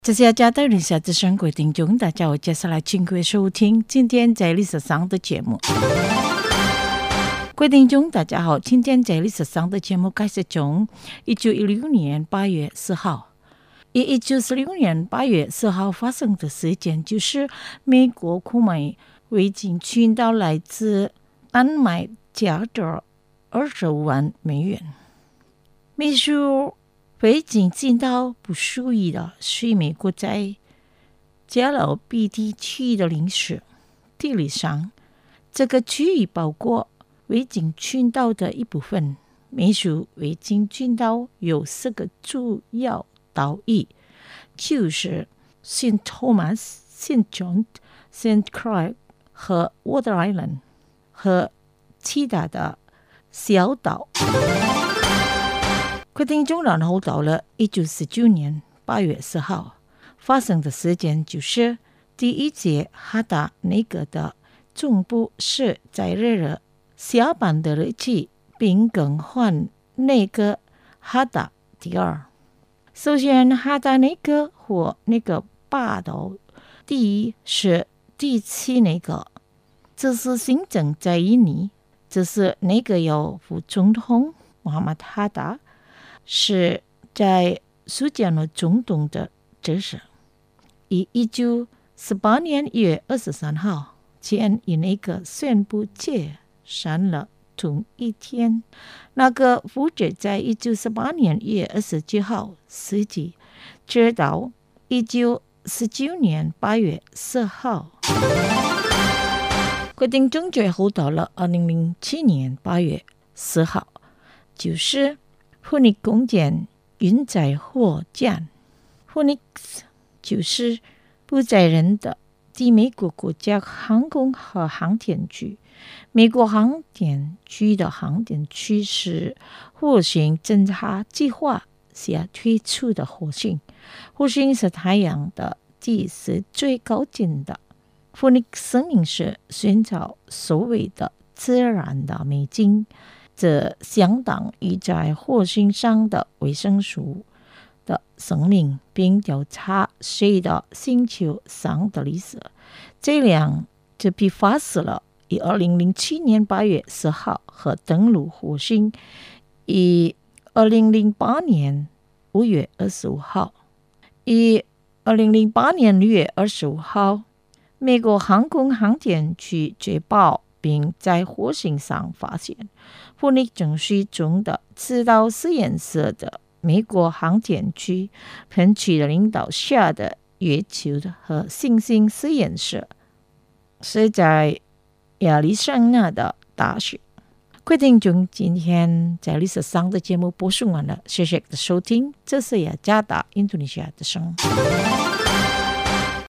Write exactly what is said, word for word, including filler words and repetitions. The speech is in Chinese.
这是要加到历史之声各位听众，大家好，接下来请各位收听今天在历史上的节目。各位听众大家好，今天在历史上的节目开始从一九一六年八月四号。以一九四六年八月四号发生的事件，就是美国购买维京群岛来自丹麦价值二十五万美元。美属维京群岛不属于的是美国在加勒比地区的领事。地理上，这个区域包括维京群岛的一部分。美属维京群岛有四个主要岛屿，就是 Saint Thomas、Saint John、Saint Croix 和 Water Island 和其他的小岛。各位听众，然后到了一九四九年八月四号发生的事件，就是第一届哈达内阁的总部是在日了下班的日期，并更换内阁哈达第二。首先，哈达内阁和那个霸道第一是第七内阁，这是新政在印尼，这是内阁由副总统穆罕默德哈达是在苏加诺总统的指示。以一九四八年一月二十三号前以内阁宣布解散了同一天，那个负责在一九四八年一月二十九号实际直到一九四九年八月四号。决定中最后到了二零零七年八月四号，就是富尼空间运载火箭 Phoenix 就是不载人的第美国国家航空和航天局。美国航天局的航天区是火星侦察计划下推出的火星。火星是太阳的地势最靠近的。Phoenix 生命是寻找所谓的自然的美景，这相当于在火星上的维生素的生命，并调查谁的星球上的历史。这样就被发射了以二零零七年八月四号和登陆火星以二零零八年五月二十五号。以二零零八年六月二十五号，美国航空航天局确报并在火星上发现富尼程序中的指导实验室的美国航天局分区的领导下的月球和行星实验室是在亚利桑那的大学。各位听众，今天在历史上的节目播送完了，谢谢的收听，这是雅加达印度尼西亚的声音。